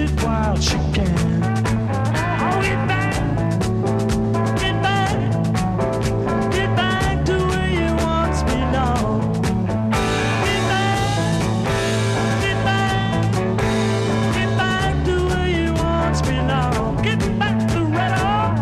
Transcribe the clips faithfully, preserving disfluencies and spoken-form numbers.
while she can. Oh, get back, get back, get back to where you once belonged. Get back, get back, get back to where you once belonged. Get back to Red Hawk.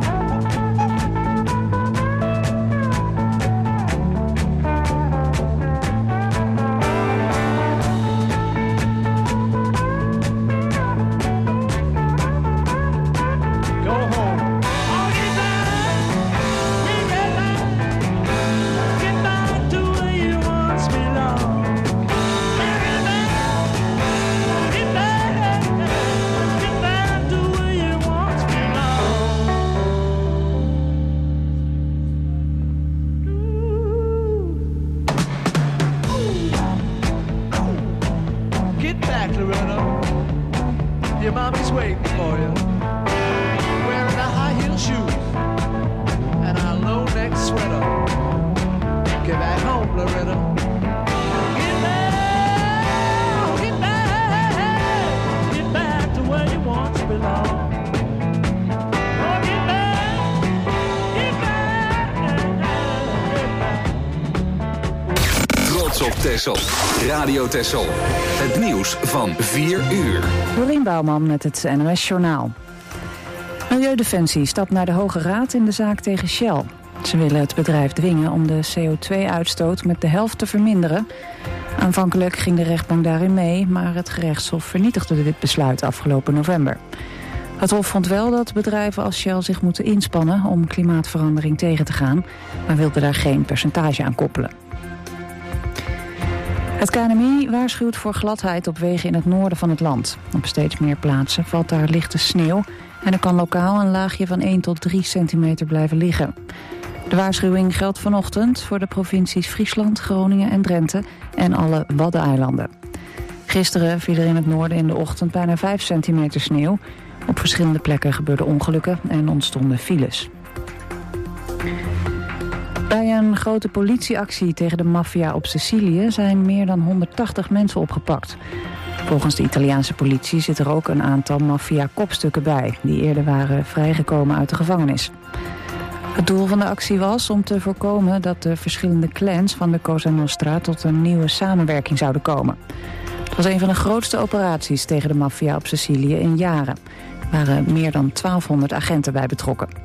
Get back, Loretta. Your mommy's waiting for you. Wearing a high heel shoes and a low neck sweater. Get back home, Loretta. Get back, get back, get back to where you once belonged. Oh, get back, get back, get back. Trots op Texel. Radio Texel. Het nieuws van vier uur. Dorien Bouwman met het N O S-journaal. Milieudefensie stapt naar de Hoge Raad in de zaak tegen Shell. Ze willen het bedrijf dwingen om de C O twee uitstoot met de helft te verminderen. Aanvankelijk ging de rechtbank daarin mee, maar het gerechtshof vernietigde dit besluit afgelopen november. Het hof vond wel dat bedrijven als Shell zich moeten inspannen om klimaatverandering tegen te gaan, maar wilde daar geen percentage aan koppelen. Het K N M I waarschuwt voor gladheid op wegen in het noorden van het land. Op steeds meer plaatsen valt daar lichte sneeuw en er kan lokaal een laagje van één tot drie centimeter blijven liggen. De waarschuwing geldt vanochtend voor de provincies Friesland, Groningen en Drenthe en alle Waddeneilanden. Gisteren viel er in het noorden in de ochtend bijna vijf centimeter sneeuw. Op verschillende plekken gebeurden ongelukken en ontstonden files. Bij een grote politieactie tegen de maffia op Sicilië zijn meer dan honderdtachtig mensen opgepakt. Volgens de Italiaanse politie zit er ook een aantal maffia-kopstukken bij, die eerder waren vrijgekomen uit de gevangenis. Het doel van de actie was om te voorkomen dat de verschillende clans van de Cosa Nostra tot een nieuwe samenwerking zouden komen. Het was een van de grootste operaties tegen de maffia op Sicilië in jaren. Er waren meer dan twaalfhonderd agenten bij betrokken.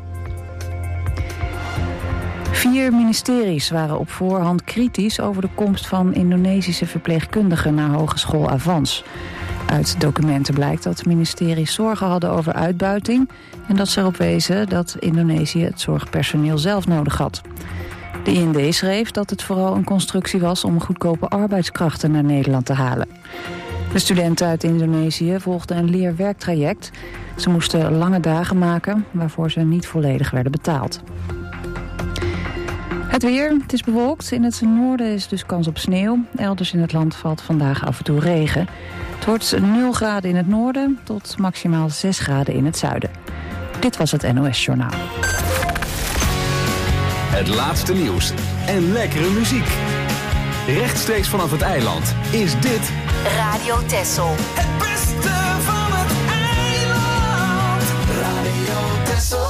Vier ministeries waren op voorhand kritisch over de komst van Indonesische verpleegkundigen naar Hogeschool Avans. Uit documenten blijkt dat ministeries zorgen hadden over uitbuiting en dat ze erop wezen dat Indonesië het zorgpersoneel zelf nodig had. De I N D schreef dat het vooral een constructie was om goedkope arbeidskrachten naar Nederland te halen. De studenten uit Indonesië volgden een leerwerktraject. Ze moesten lange dagen maken, waarvoor ze niet volledig werden betaald. Het weer, het is bewolkt. In het noorden is dus kans op sneeuw. Elders in het land valt vandaag af en toe regen. Het wordt nul graden in het noorden tot maximaal zes graden in het zuiden. Dit was het N O S-journaal. Het laatste nieuws en lekkere muziek. Rechtstreeks vanaf het eiland is dit Radio Texel. Het beste van het eiland. Radio Texel.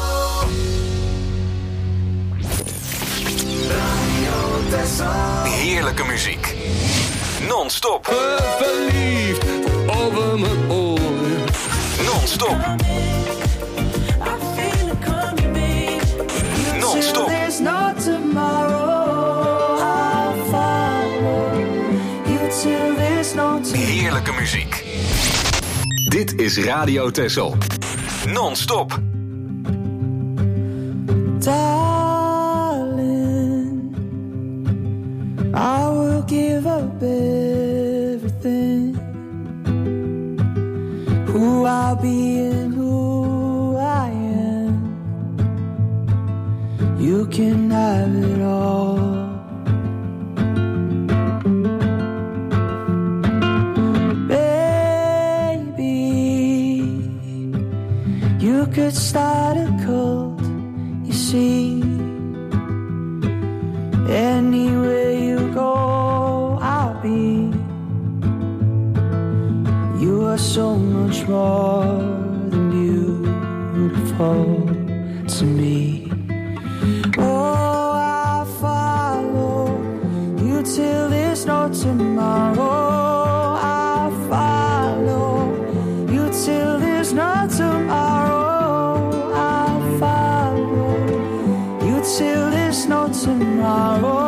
Radio Texel. heerlijke muziek. Non-stop. Verliefd over mijn oren. Non-stop. Non-stop. Heerlijke muziek. Dit is Radio Texel. Non-stop. Darling, I will give up everything. Who I'll be and who I am. You can have it all. You could start a cult, you see. Anywhere you go, I'll be. You are so much more than beautiful to me. Oh, I'll follow you till there's no tomorrow. I'll follow you till there's no tomorrow. I'll follow you till there's no tomorrow.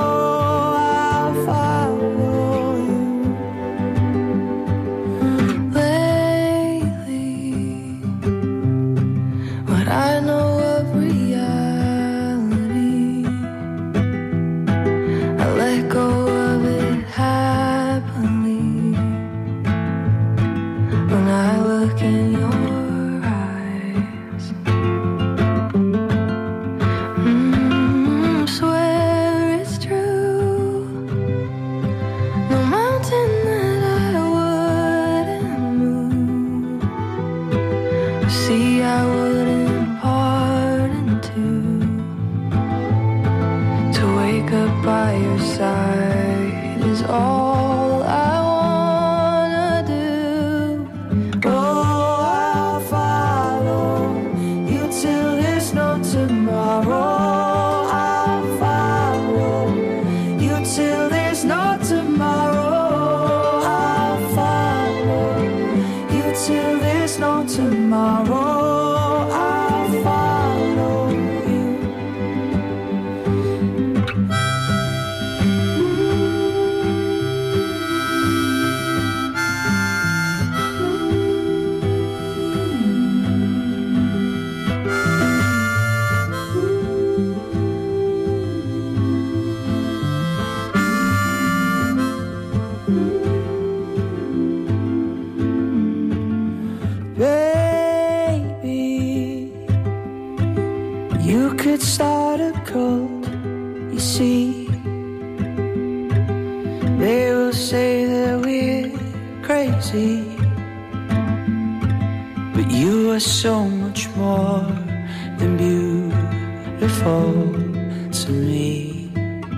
But you are so much more than beautiful to me.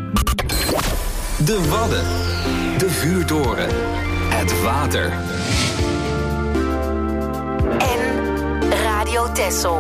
De Wadden, de vuurtoren, het water. En Radio Texel.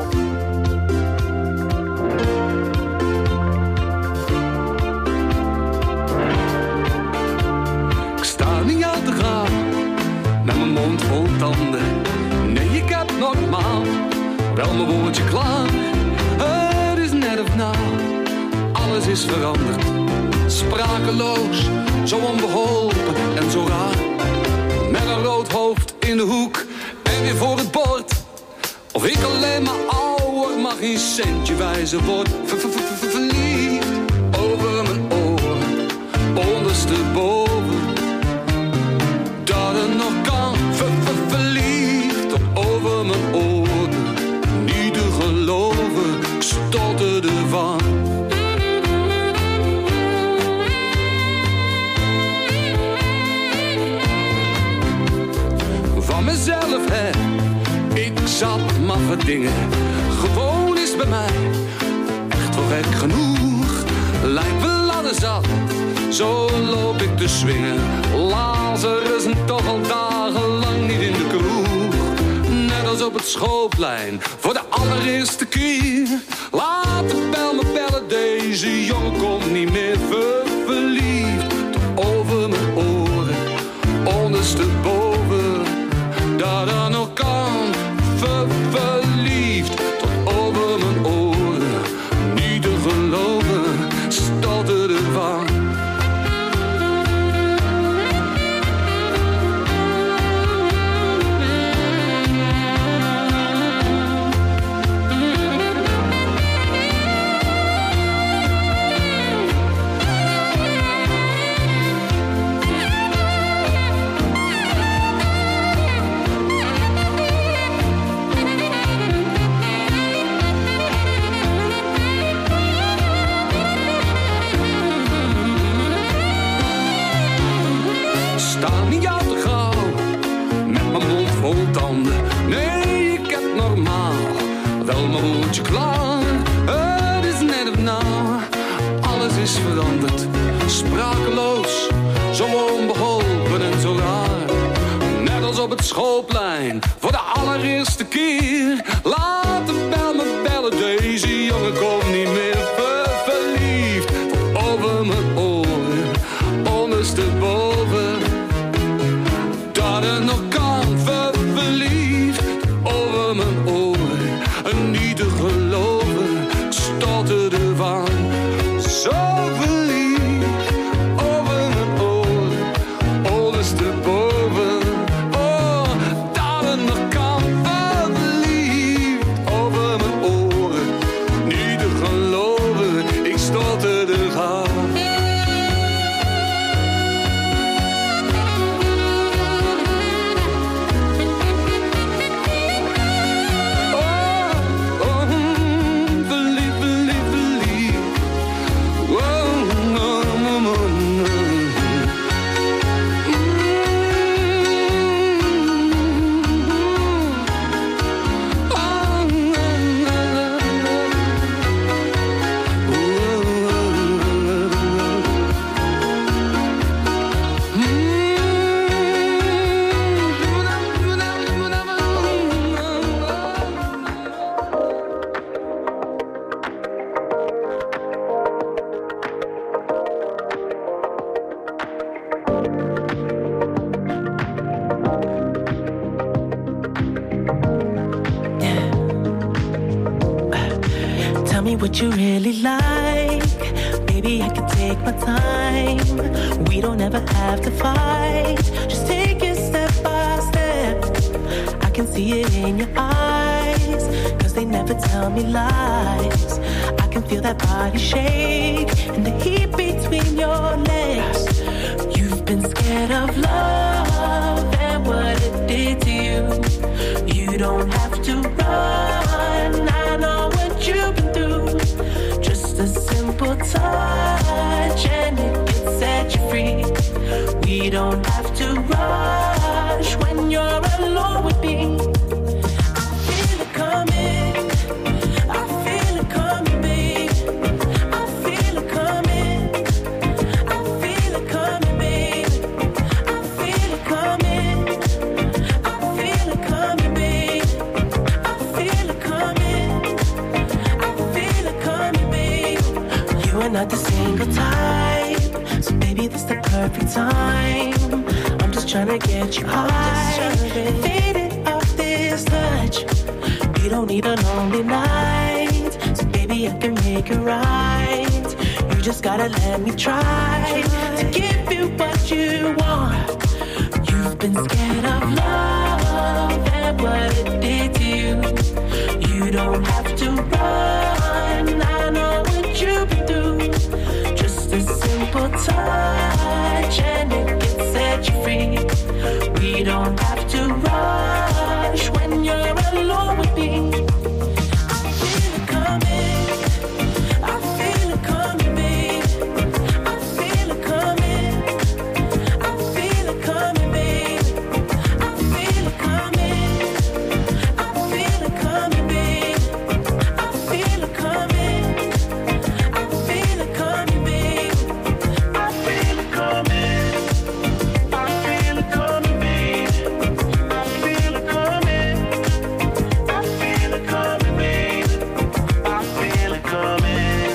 Ik sta niet aan te gaan, met mijn mond vol tanden. Nee, ik heb normaal wel mijn woordje klaar. Het is net of na, alles is veranderd. Sprakeloos, zo onbeholpen en zo raar. Met een rood hoofd in de hoek en weer voor het bord. Of ik alleen maar ouder, mag geen centje wijzen word. Verliefd over mijn oren, ondersteboven. Dat het nog kan, verliefd over mijn oren. Niet te geloven, ik stotterde van. Van mezelf, hè, ik zat maffe dingen. Gewoon is bij mij echt wel gek genoeg. Lijkt wel ladder zat, zo loop ik te swingen. Lazarus en toch al dagenlang niet in de kroeg. Net als op het schoolplein, voor de allereerste keer. Laat de bel me bellen, deze jongen komt niet meer. Ver verliefd, tot over mijn oren, ondersteboven. Dat er nog kan, ver verliefd, tot over mijn oren. Niet te geloven, stotterde van. Nee, ik heb normaal wel mijn woordje klaar. Het is net of na, alles is veranderd. Sprakeloos, zo onbeholpen en zo raar. Net als op op het schoolplein voor de allereerste keer. Laat de bel me bellen, deze jongen komt niet meer ver, verliefd. Over mijn oren, ondersteboven, dat het nog kan, ver, verliefd. Over mijn oren, en niet te geloven, ik stotterde van, zo verliefd. Over mijn oren, ondersteboven, oh, dat het nog kan, ver, verliefd. Over mijn oren, niet te geloven, ik stotterde van. What you really like, baby, I can take my time. We don't ever have to fight. Just take it step by step. I can see it in your eyes, cause they never tell me lies. I can feel that body shake and the heat between your legs. You've been scared of love and what it did to you. You don't have to run, I know what you've been through. Just a simple touch and it can set you free. We don't have to rush when you're alone with me. I feel it coming, I feel it coming, babe. I feel it coming, I feel it coming, babe. I feel it coming, I feel it coming, babe. I feel it coming, I feel it coming, babe. You are not the single type, so baby, this the perfect time. I'm just tryna get you high, faded off this touch. We don't need a lonely night, so baby, I can make it right. You just gotta let me try to give you what you want. You've been scared of love and what it did to you. You don't have to run, I know what you've been through. Just a simple touch and it can set you free. We don't have to rush when you're alone with me. I feel it coming, I feel it coming, babe. I feel it coming, I feel it coming, babe. I feel it coming, I feel it coming, babe. I feel it coming, I feel it coming, babe. I feel it coming, I feel it coming, babe. I feel it coming, I feel it coming, babe. I feel it coming,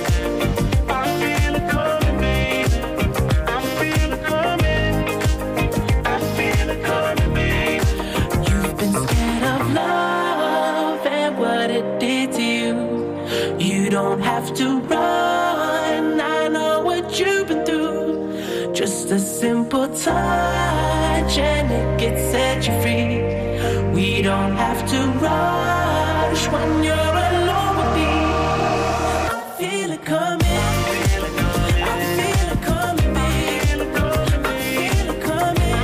I feel it coming, babe. I feel it coming, I feel it coming, babe. You've been scared of love and what it did to you. You don't have to run, I know what you've been through. Just a simple touch and it can set you free. We don't have to rush when you're alone with me. I feel it coming, I feel it coming, I feel it coming, babe. I feel it coming,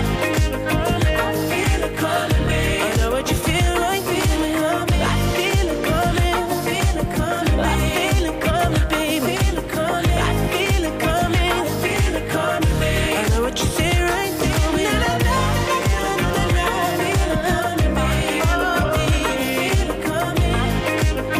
I feel it coming, babe. I know what you feel like, feel it coming. I feel it coming, I feel it coming, I feel it coming, babe. I feel it coming, I feel it coming, I feel it coming, babe. I know what you say right now, babe. I feel it coming, babe. I feel it coming,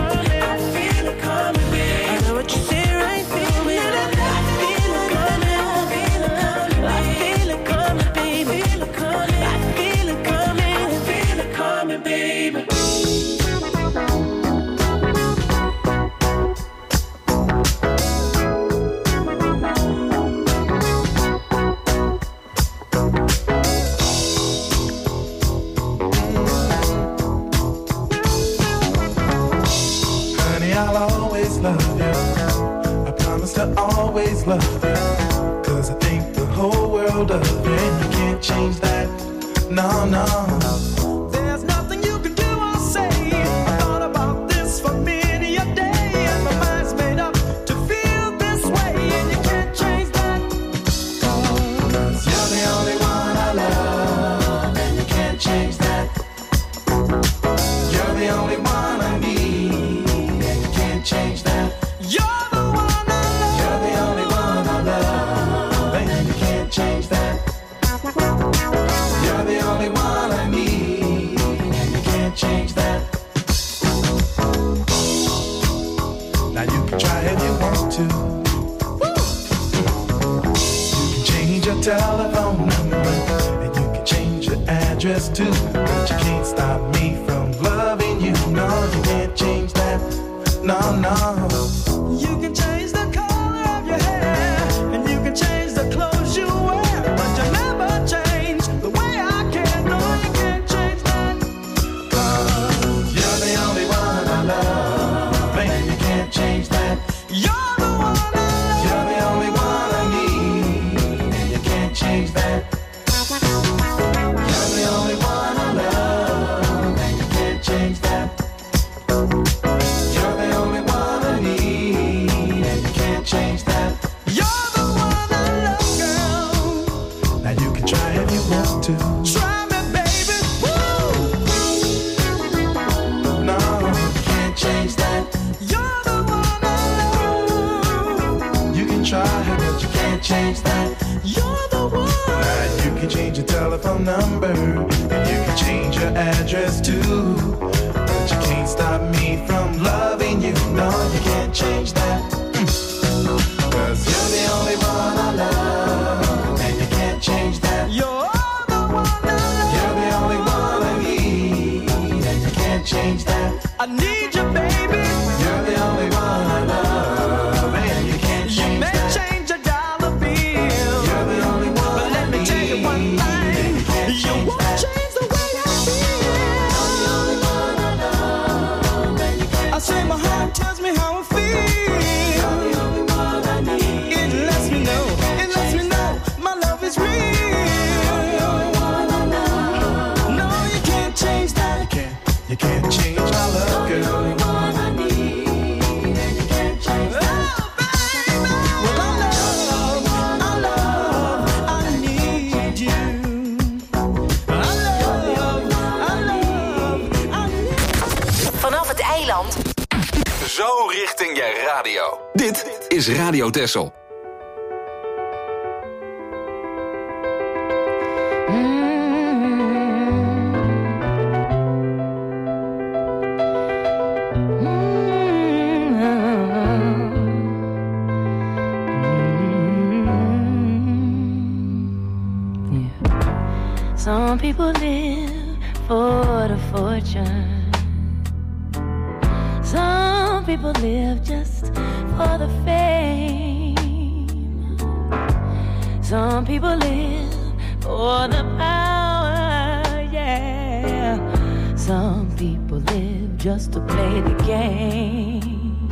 I'll always love you. I promise to always love you. Cause I think the whole world of you, and you can't change that. No, no. There's nothing you can do or say. I thought about this for many a day, and my mind's made up to feel this way, and you can't change that. Cause you're the only one I love, and you can't change that. You're the only one I need, and you can't change that. You're the one I love. You're the only one I love, and you can't change that. You're the only one I need, and you can't change that. Now you can try if you want to. You can change your telephone number, and you can change your address too. But you can't stop me from loving you. No, you can't change that. No, no. You can change the color of your hair, and you can change the clothes you wear, but you never change the way I care. No, you can't change that. Cause you're the only one I love, and you can't change that. You're the one I love. You're the only one I need, and you can't change that. You're the only one I love, and you can't change that. You're the only one I need, and you can't change that. You're the one I love, girl. Now you can try if you want to. Try me, baby. Woo! No, you can't change that. You're the one I love. You can try, but you can't change that. You're the one. Now you can change your telephone number, and you can change your address too. But you can't stop me from loving you. No, you can't change that. Cause you're the only one I love, and you can't change that. You're the one I love. You're the only one I need, and you can't change that. I need you, baby. You're the only one I love, and you can't You change may that. change a dollar bill, You're the only one but let I me tell you one need, and thing. you can't You change won't that. change the way I feel. I say my heart tells me how I feel. It lets me know, it lets me know my love is real. No, you can't change that. You can't, you can't change my love, girl. Oh, baby. Well, I love, I love, I need you. I love, I love, I need. Vanaf het eiland Zo richting je radio. Dit is Radio Texel. Some people live for the fortune. Some people live just for the fame. Some people live for the power, yeah. Some people live just to play the game.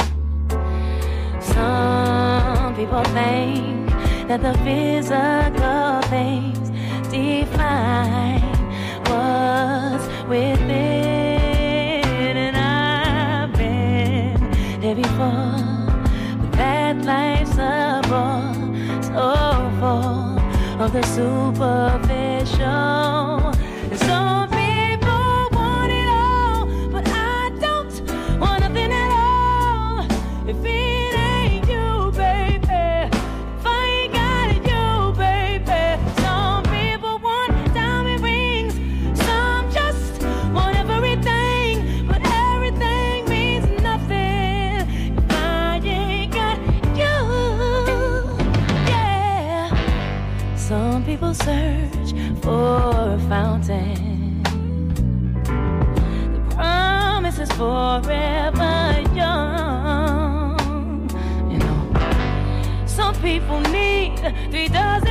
Some people think that the physical things define what's within, and I've been there before, but that life's a bore so full of the superficial. And some people want it all, but I don't want nothing at all. If it ain't you, baby, if I ain't got it, you, baby. Some people want diamond rings, some just want everything, but everything means nothing if I ain't got you. Yeah. Some people search for a fountain. The promise is forever young. You know, some people need three dozen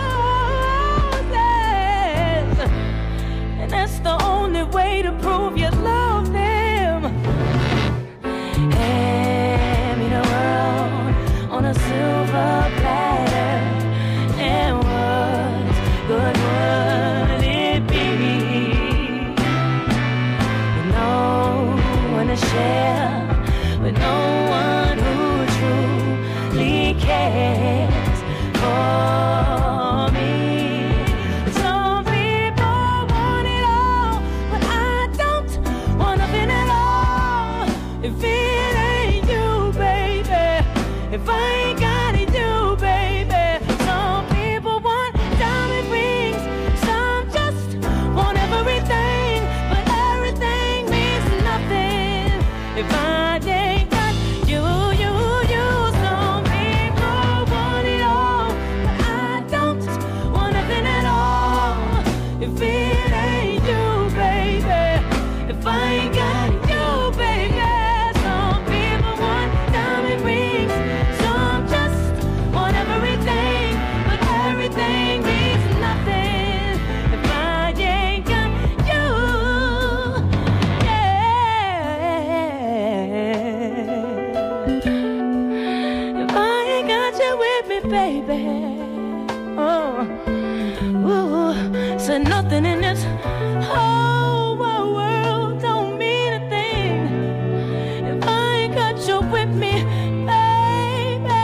roses, and that's the only way to prove you love them. And there with no one who truly cares for me. Some people want it all, but I don't want nothing at all. If it ain't you, baby, if I ain't got it, you, baby. Some people want diamond rings, some just want everything, but everything means nothing if I ain't got you, you, you. Some people want it all, but I don't want nothing at all. If it ain't you, baby, if I ain't got you, baby. Some people want diamond rings, some just want everything, but everything means nothing if I ain't got you. Yeah. If I ain't got you with me, baby. Oh, ooh, said nothing in this whole wide world don't mean a thing if I ain't got you with me, baby.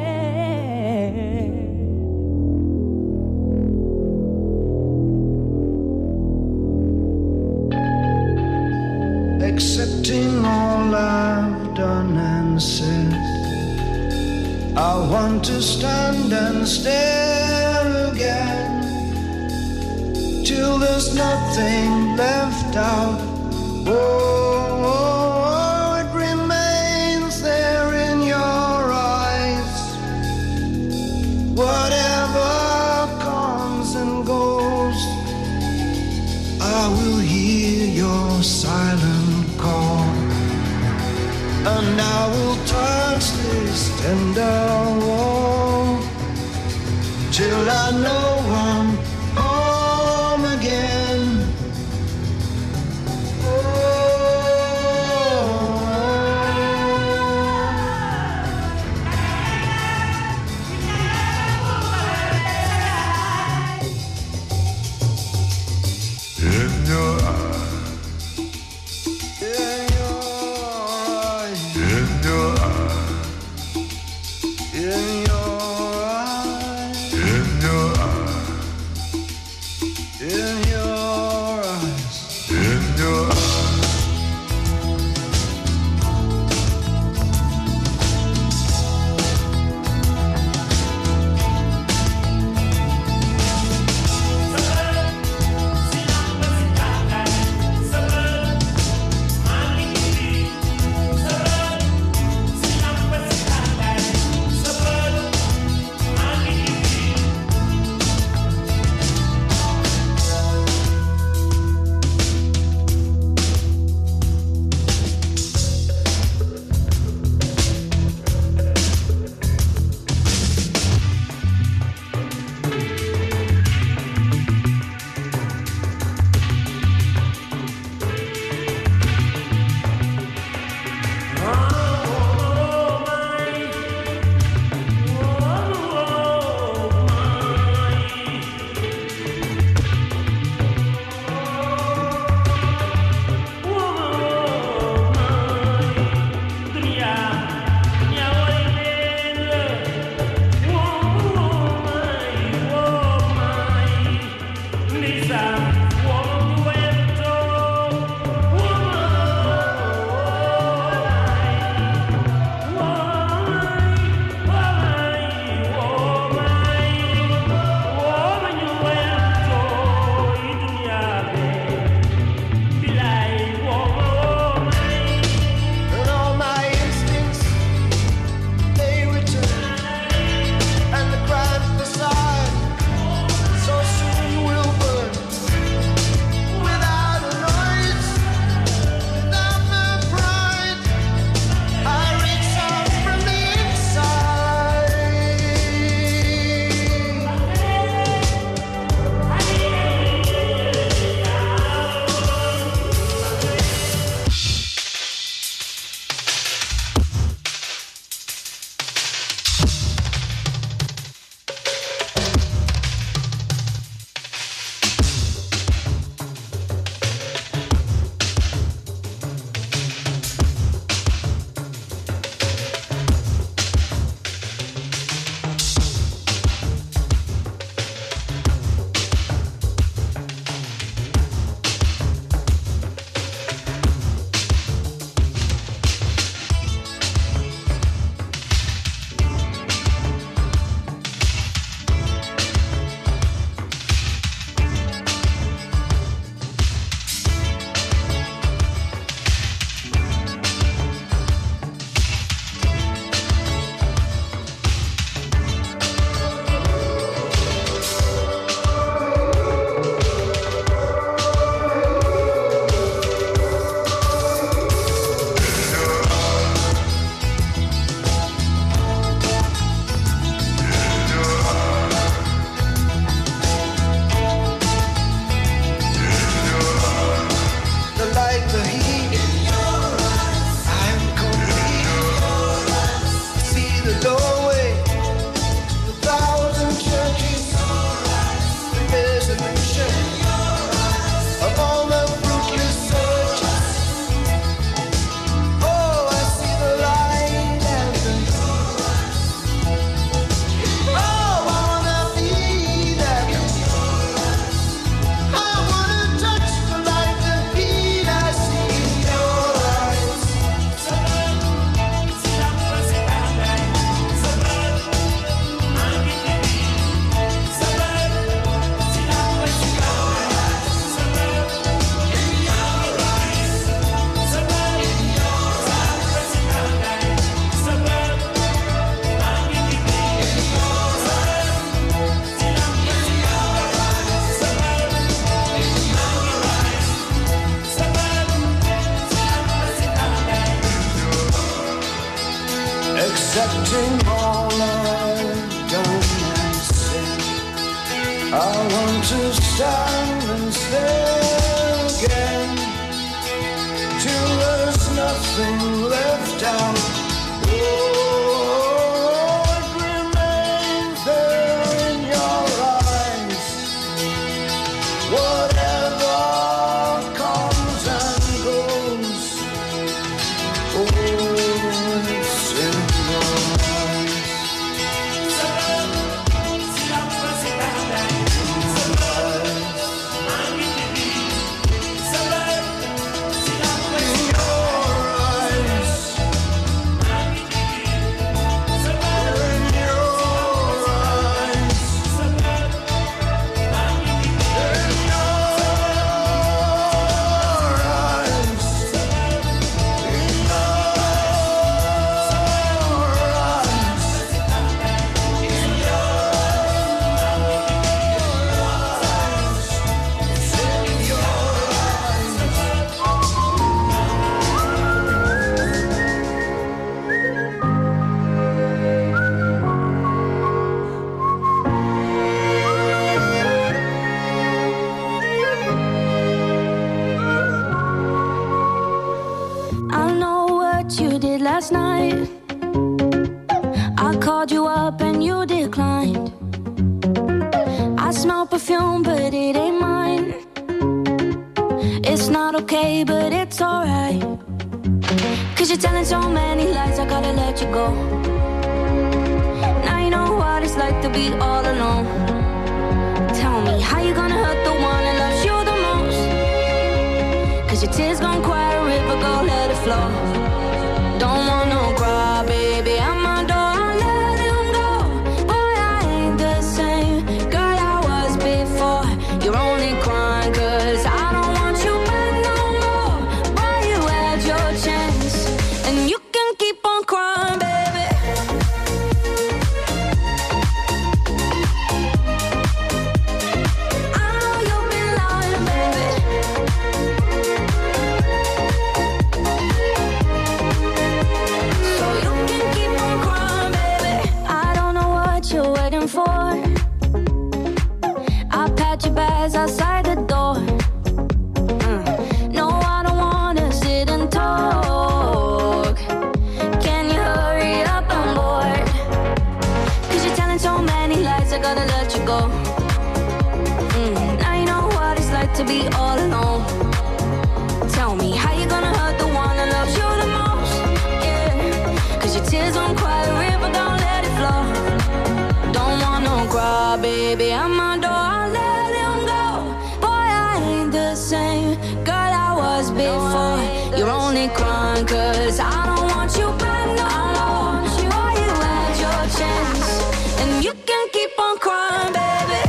Accepting all I've done and said, I want to stand and stare again till there's nothing left out. Oh, oh, oh, it remains there in your eyes. Whatever comes and goes, I will hear your silent call, and I will touch this tender wall till I know I'm home again. In your eyes, In your eyes, in your eyes, in your eyes, in your eyes, accepting all I've done and said. I want to stand and stare again till there's nothing left out. Oh, it remains there in your eyes. Whatever comes and goes, oh, it's in your eyes. Last night I called you up and you declined. I smell perfume but it ain't mine. It's not okay but it's alright, 'cause you're telling so many lies, I gotta let you go. Now you know what it's like to be all alone. Tell me how you gonna hurt the one that loves you the most, 'cause your tears gon' quiet a river, go let it flow. Don't want no cry, baby, I'm a door, I let him go. Boy, I ain't the same girl I was before. You're only crying 'cause I don't want you back no more. Boy, you had your chance, and you can keep on crying, baby. I know you've been lying, baby. For I pat your bags outside the door. Mm. No, I don't wanna sit and talk. Can you hurry up, I'm bored? 'Cause you're telling so many lies, I gotta let you go. Mm. Now you know what it's like to be all alone. Tell me how you gonna hurt the one that loves you the most. Yeah, 'cause your tears won't quiet a river, don't let it flow. Don't want no cry, baby, I'm a door, I let him go. Boy, I ain't the same girl I was before. You're only crying 'cause I don't want you back no more. Boy, you had your chance, and you can keep on crying, baby.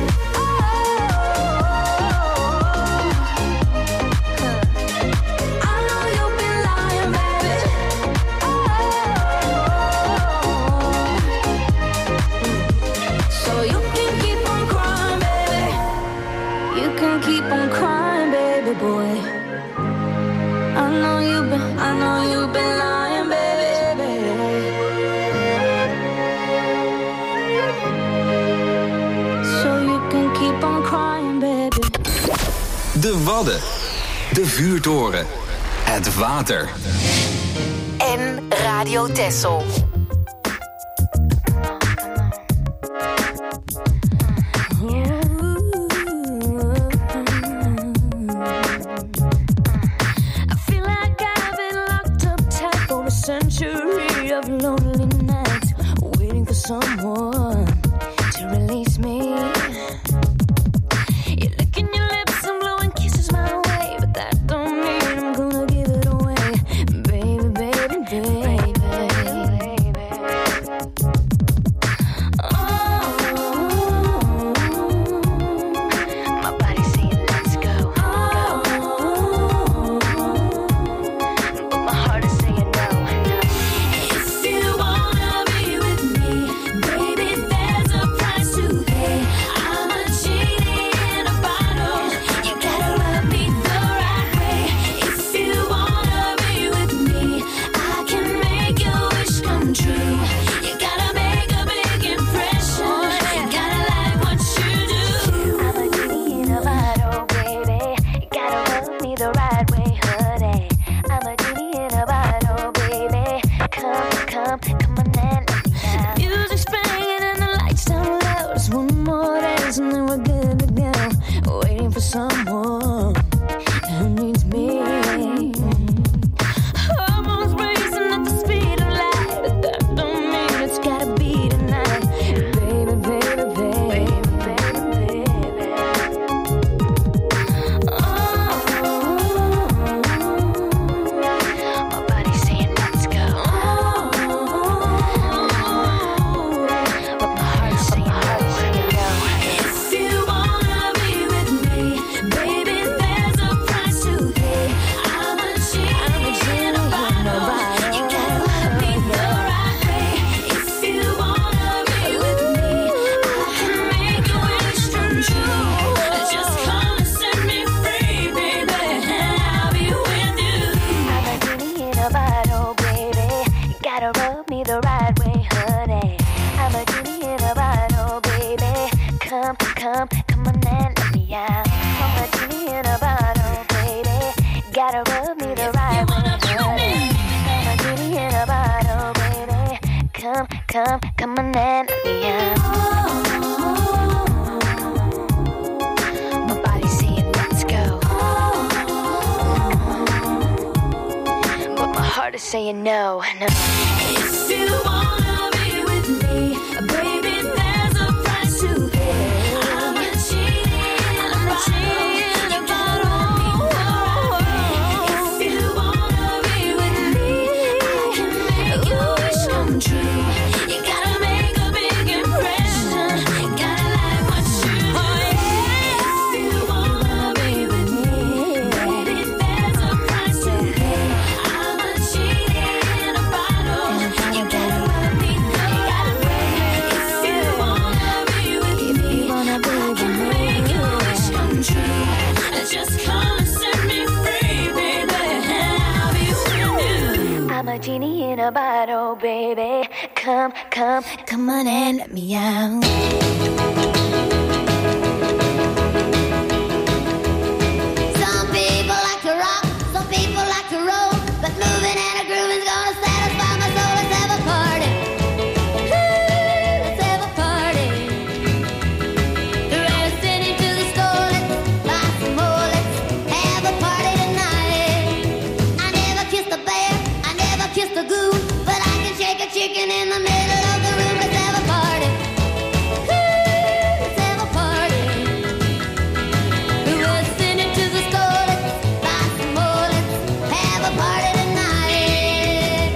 I know you've been lying, baby. So you can keep on crying, baby. You can keep on crying, baby boy. I know you've been, I know you've been lying, baby. So you can keep on crying, baby. De Wadden. De vuurtoren. Het water. En Radio Texel. Century of lonely nights, waiting for someone to release me. You're licking your lips and blowing kisses my way, but that don't mean I'm gonna give it away, baby, baby, baby. Oh, my body's saying let's go. Oh, but my heart is saying no. If you wanna be with me, baby, Gotta rub me the right way, honey. I'm a genie in a bottle, baby. Come, come, come on and let me out. I'm a genie in a bottle, baby. Gotta rub me the right way, honey. I'm a genie in a bottle, baby. Come, come, come on and let me out. My body's saying let's go, but my heart is saying no, no. If you wanna be with me, baby, there's a price to pay. I'm a genie in a bottle. If you wanna be with me, I can make your wish come true. You gotta make a big impression. Gotta like what you do. If you wanna be with me, baby, there's a price to pay. I'm a genie in a bottle. You gotta let me know. If you wanna be with me, I can make your wish come true. Just come and set me free, baby, and I'll be with you. I'm a genie in a bottle, baby. Come, come, come on and let me out. Some people like to rock, some people like to roll, but moving and a groove is gonna satisfy my soul. Let's have a party. Ooh, let's have a party. Let's send it to the store. Let's buy some more. Let's have a party tonight. I never kissed a bear, I never kissed a goon, but I can shake a chicken in the middle of the room. Let's have a party. Ooh, let's have a party. Let's send it to the store. Let's buy some more. Let's have a party tonight.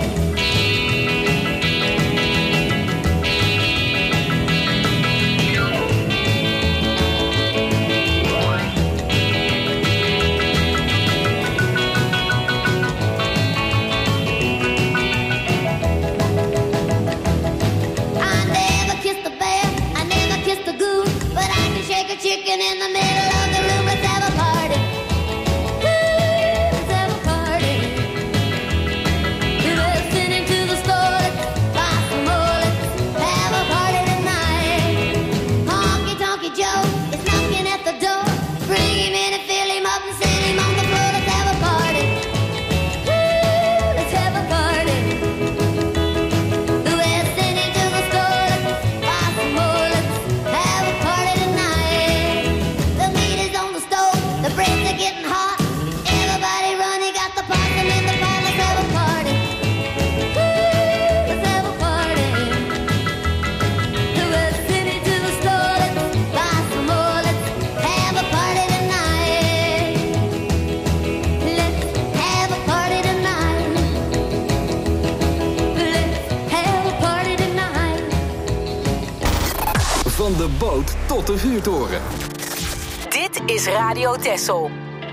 I never kissed a bear, I never kissed a goon, but I can shake a chicken in the middle of the room. Let's have a party. Ooh, let's have a party. Let's send it to the store. Let's buy some more. Let's have a party tonight. Honky Tonky Joe is knocking at the door. Bring him in and fill him up and send him on the floor. Let's have a party. Ooh, let's have a party. Let's send it to the store. Let's buy some more. Let's have a party tonight. The meat is on the stove. The breads are getting hot. Everybody running, got the possum in the pot. Let's have a party. Ooh, let's have a party. Let's send it to the store. Let's buy some more. Let's have a party tonight. Let's have a party tonight. Let's have a party tonight. Van de boot tot de vuurtoren. Dit is Radio Texel.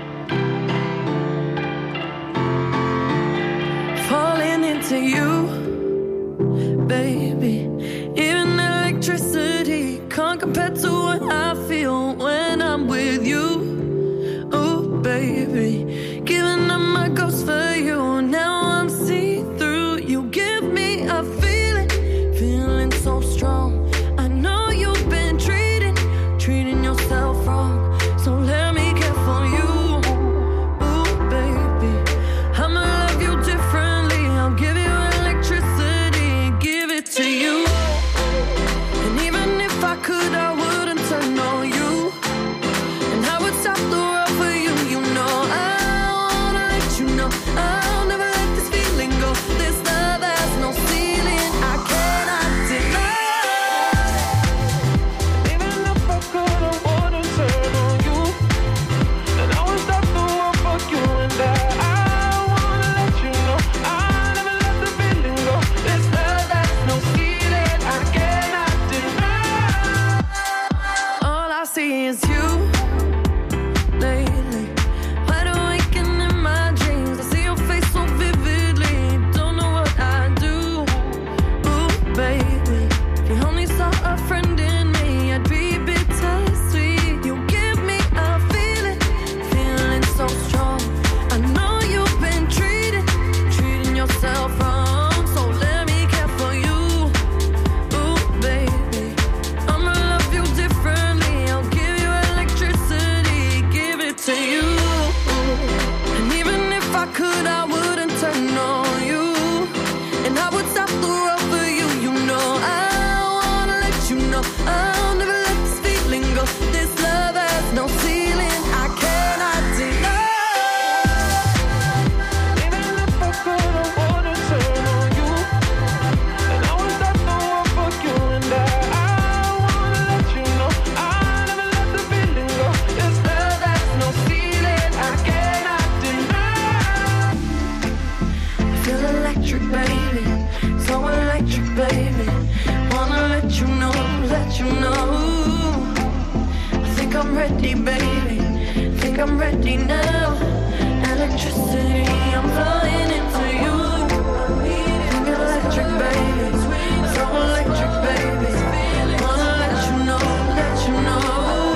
Falling into you, baby. Even electricity can't compare to what I feel when I'm with you. Oh, baby, giving up my ghost for you. Now I'm see through. You give me a feeling, feeling so strong. I know you've been treating, treating yourself wrong. So let me care for you. Ooh, baby, I'ma love you differently. I'll give you electricity. electric, baby. So electric, baby. Wanna let you know, let you know. I think I'm ready, baby. Think I'm ready now. Electricity, I'm flying into you. Think electric, baby. So electric, baby. Wanna let you know, let you know.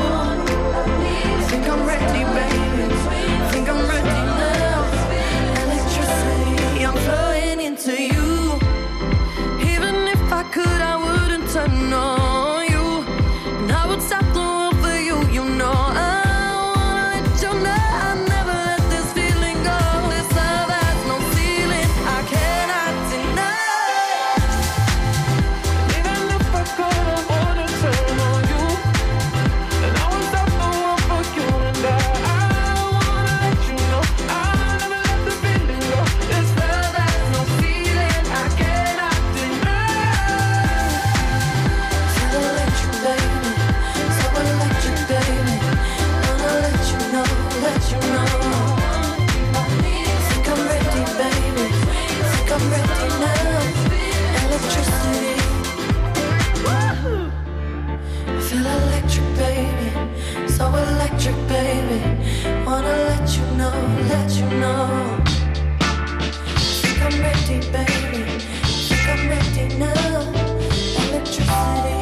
Think I'm ready, baby. Think I'm ready now. Electricity, I'm flying into you. Even if I could, I wouldn't turn on you. And I would stop the world for you, you know. I wanna let you know I never let this feeling go. This love has no ceiling, I cannot deny. Even if I could, I wouldn't turn on you. And I would stop the world for you and I. I wanna let you know I never let the feeling go. This love has no ceiling, I cannot deny. Feel electric, baby. So electric, baby. Wanna let you know, let you know. Think I'm ready, baby. Think I'm ready now. Electricity. Woo! Feel electric, baby. So electric, baby. Wanna let you know, let you know. Think I'm ready, baby. Think I'm ready now. Electricity.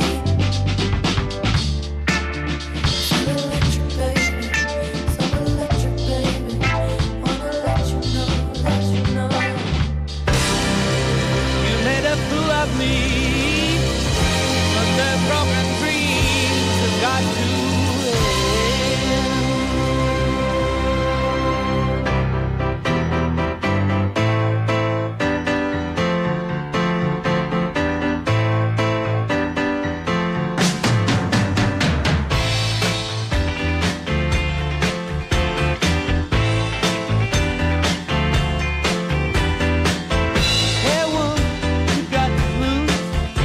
Feel electric, baby. So electric, baby. Wanna let you know, let you know. You made a fool of me, but the broken dreams have got to end. Hey, woman, you got the blues.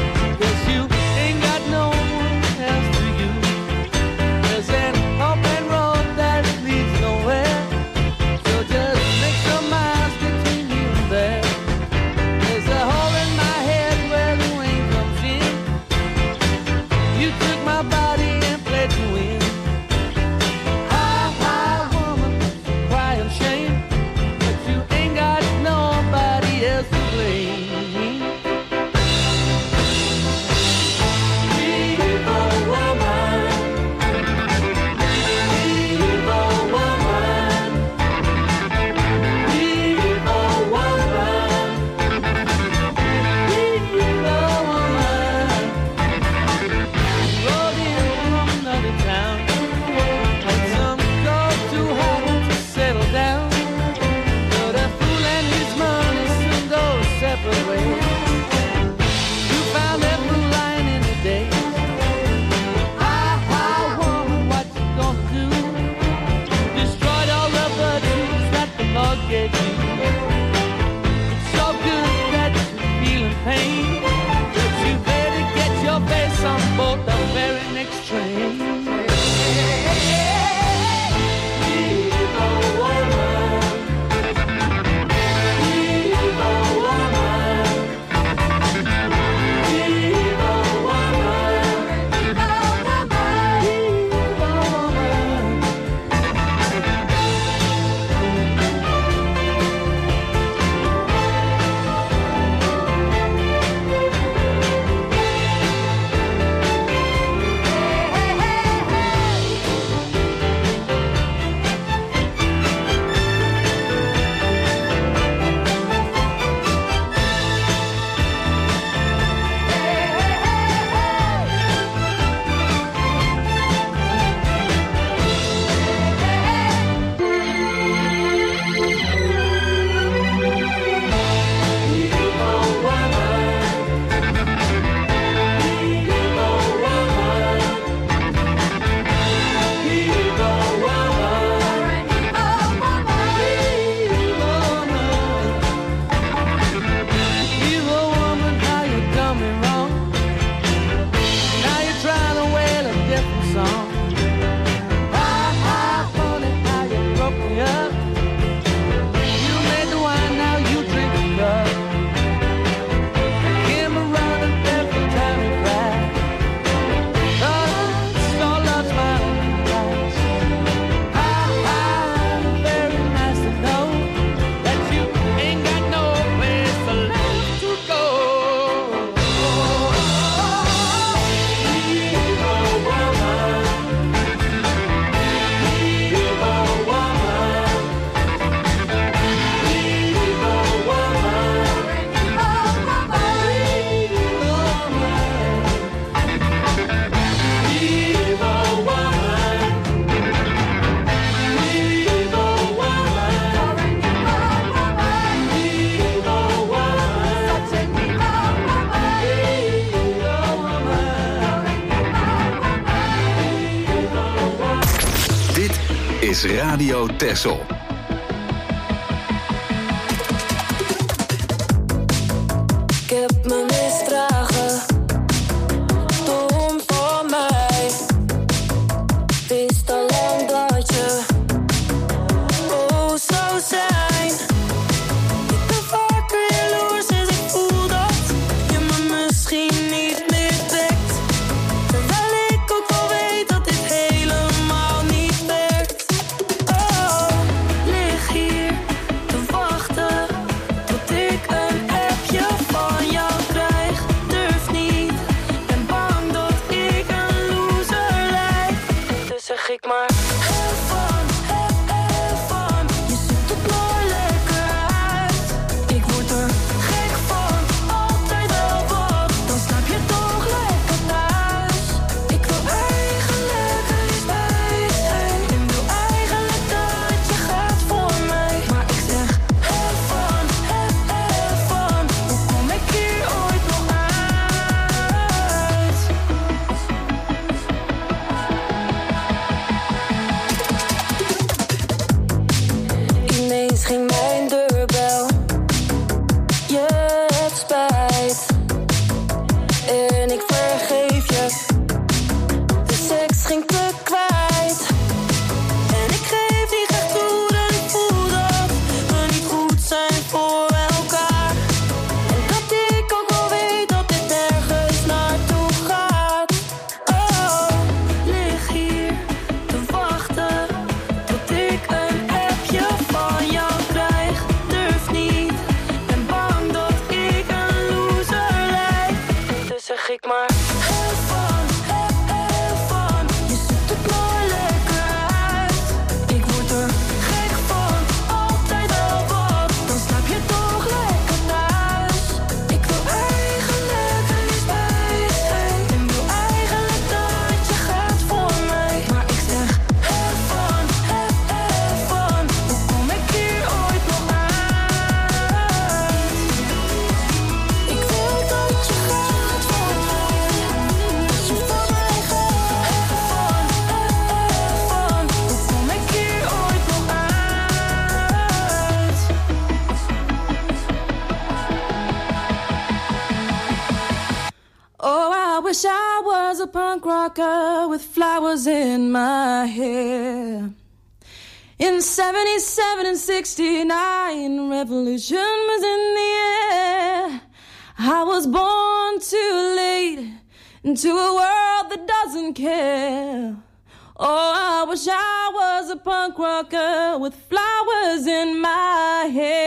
is Radio Texel. Ik heb me misdragen, dom voor mij. Wist al lang dat je oh zou zijn. Ik ben vaker jaloers, dus ik voel dat je me misschien niet meer trekt. Terwijl ik ook wel weet dat dit helemaal niet werkt. Oh, lig hier te wachten tot ik een appje van jou krijg. Durf niet, ben bang dat ik een loser lijk. Dus zeg ik maar heel van, heel, heel van. Je ziet het mooi lekker uit. Ik word er gek van, altijd wel wat. Dan slaap je toch lekker thuis. Ik wil eigenlijk er liefst bij zijn. En wil eigenlijk dat je gaat voor mij. Maar ik zeg heel van, heel, heel van. Hoe kom ik hier ooit nog uit? Ineens ging mijn deurbel. Je hebt spijt. En ik vergeef je. De seks ging te kwijt. En ik geef niet echt toe dat ik voel dat we niet goed zijn voor elkaar. En dat ik ook wel weet dat dit nergens naartoe gaat. Oh, lig hier te wachten tot ik een appje van jou krijg. Durf niet, ben bang dat ik een loser lijk. Dus zeg ik maar heel van, heel, heel van. Je ziet het mooi lekker uit. Ik word er gek van, altijd wel wat. Dan slaap je toch lekker thuis. Ik wil eigenlijk er liefst bij zijn. En wil eigenlijk dat je gaat voor mij. Maar ik zeg heel van, heel, heel van. Hoe kom ik hier ooit nog uit? Ik wil dat je gaat voor mij. Dat je van mij gaat. Heel van, heel, heel van. Hoe kom ik hier ooit nog uit? Oh, I wish I was a punk rocker with flowers in my hair. In seventy-seven and sixty-nine, revolution was in the air. I was born too late into a world that doesn't care. Oh, I wish I was a punk rocker with flowers in my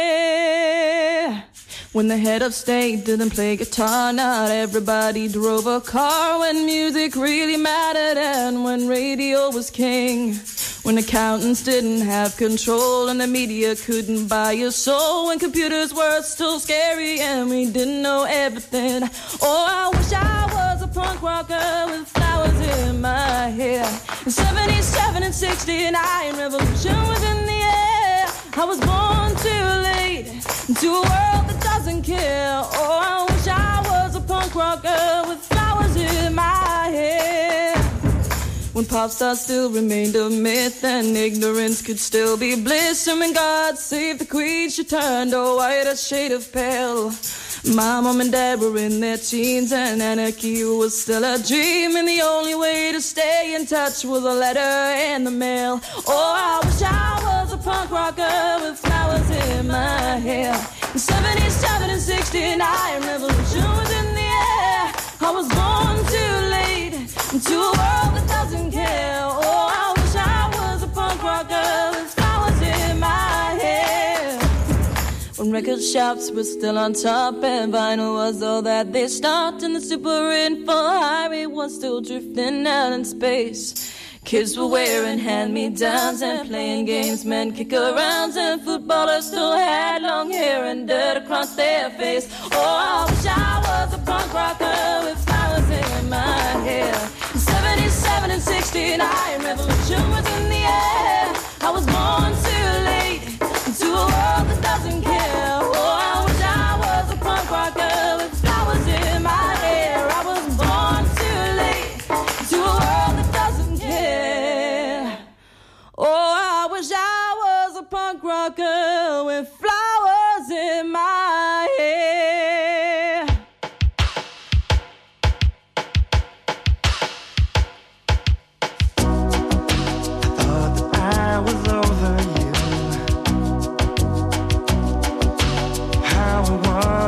hair. When the head of state didn't play guitar, not everybody drove a car. When music really mattered and when radio was king. When accountants didn't have control and the media couldn't buy your soul. When computers were still scary and we didn't know everything. Oh, I wish I was a punk rocker with flowers in my hair. In seventy-seven and sixty-nine, revolution was in the air. I was born too late into a world that doesn't care. Oh, I wish I was a punk rocker with flowers in my hair. When pop stars still remained a myth and ignorance could still be bliss. And when God save the queen, she turned a white a shade of pale. My mom and dad were in their teens and anarchy was still a dream. And the only way to stay in touch was a letter in the mail. Oh, I wish I was a punk rocker with flowers in my hair. In seventy-seven and sixty-nine, revolution was in the air. I was born too late into a world that doesn't care. Oh, I wish I was a punk rocker with flowers in my hair. When record shops were still on top and vinyl was all that they stopped, and the super info highway was still drifting out in space. Kids were wearing hand-me-downs and playing games, men kick-arounds, and footballers still had long hair and dirt across their face. Oh, I wish I was a punk rocker with flowers in my hair. In seventy-seven and sixty-nine, revolution was in the air. I was born too late into a world that doesn't care. Oh, I wish I was a punk rocker with flowers in my hair. I was born too late into a world that doesn't care. Oh, I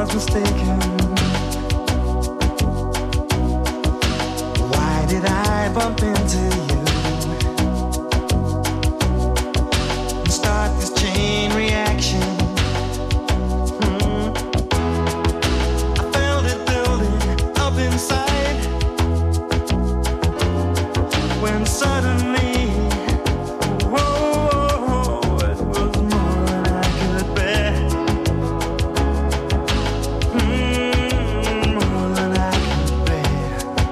was mistaken. Why did I bump into you and start this chain reaction? Mm. I felt it building up inside when suddenly, whoa, it was more than I could bear. Mm, more than I could bear.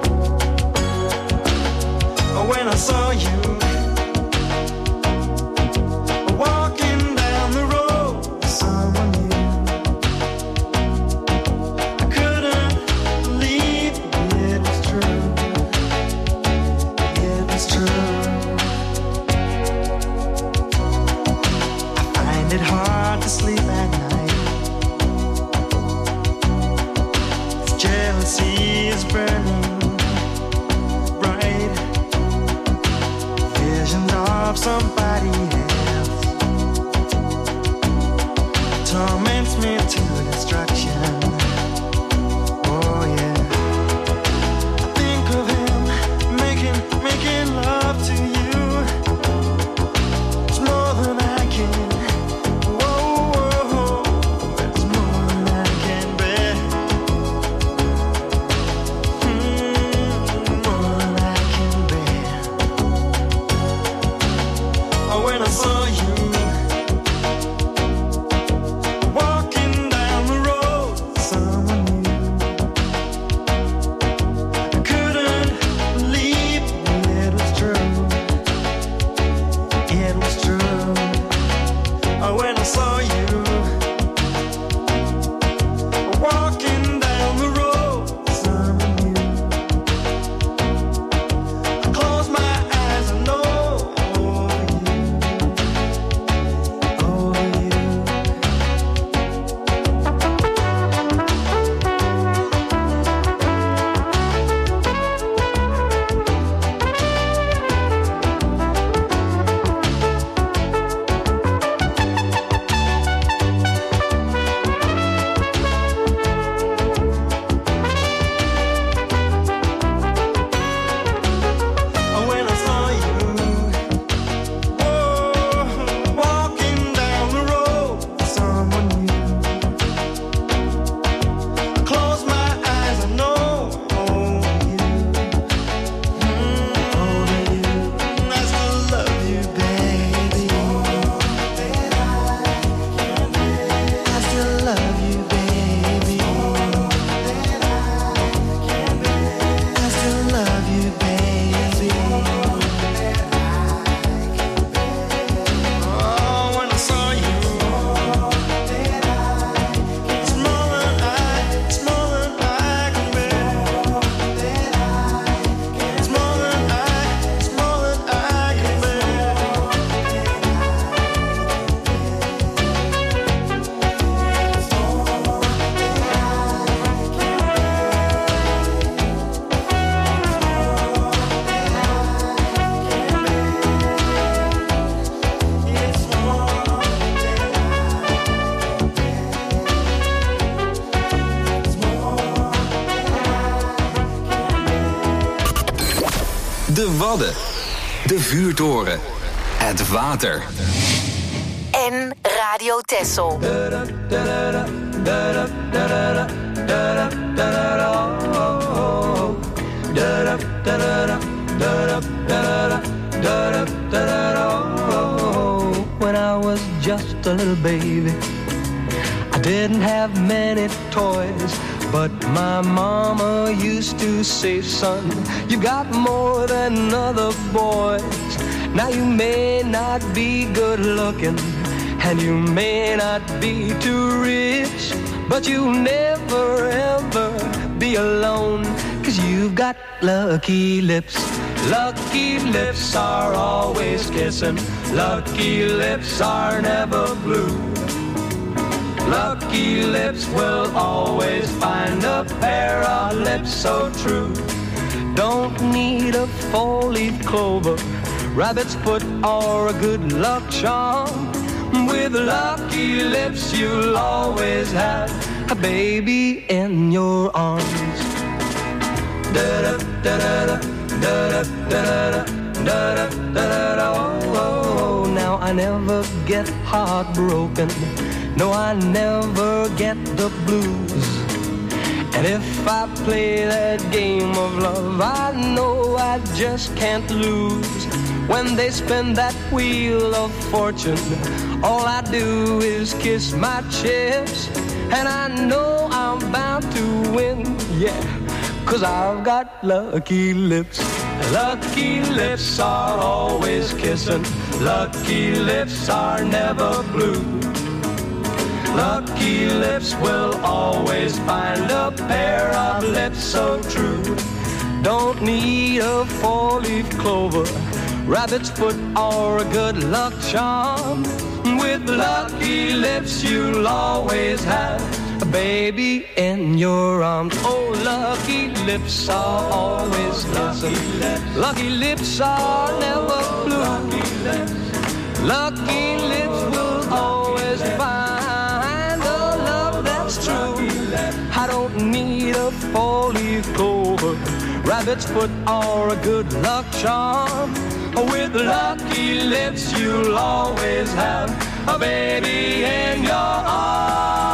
When I saw you walking down the road with someone new, I couldn't believe it was true. It was true. I find it hard to sleep at night. This jealousy is burning bright. Visions of somebody else torments me to destruction. Oh yeah. I think of him making making love to you. It's more than I can. Whoa, whoa, it's more than I can bear. Mm, more than I can bear. Oh, when I saw you walking down the road with someone new, I couldn't believe it was true. It was true. Oh, when I saw you walking down the road with someone new, I close my eyes and know over you, over you. Oh, when I saw you, oh, walking down the road with someone new, I close my eyes and know over you, mm, over you. I still love you, baby. I still love you, baby. I still love you, baby. Oh, when I saw you, it's more than I, it's more than I can bear. It's more than I, it's more than I can bear. De Wadden. De Vuurtoren. Het water. En Radio Texel. When I was just a little baby, I didn't have many toys, but my mama used to say, son, you got more than other boys. Now you may not be good looking, and you may not be too rich, but you'll never ever be alone, 'cause you've got lucky lips. Lucky lips are always kissing, lucky lips are never blue. Lucky lips will always find a pair of lips so true. Don't need a four-leaf clover, rabbit's foot or a good luck charm. With lucky lips you'll always have a baby in your arms. Da da da da da da da da da da. Oh, now I never get heartbroken. No, I never get the blues. And if I play that game of love, I know I just can't lose. When they spin that wheel of fortune, all I do is kiss my chips. And I know I'm bound to win, yeah, 'cause I've got lucky lips. Lucky lips are always kissing. Lucky lips are never blue. Lucky lips will always find a pair of lips so true. Don't need a four-leaf clover, rabbit's foot, or a good luck charm. With lucky lips you'll always have a baby in your arms. Oh, lucky lips are always kissing. Lucky lips are never blue. Lucky lips, lucky lips will always find a love that's true. I don't need a four-leaf clover, rabbit's foot, or a good luck charm. With lucky lips you'll always have a baby in your arms.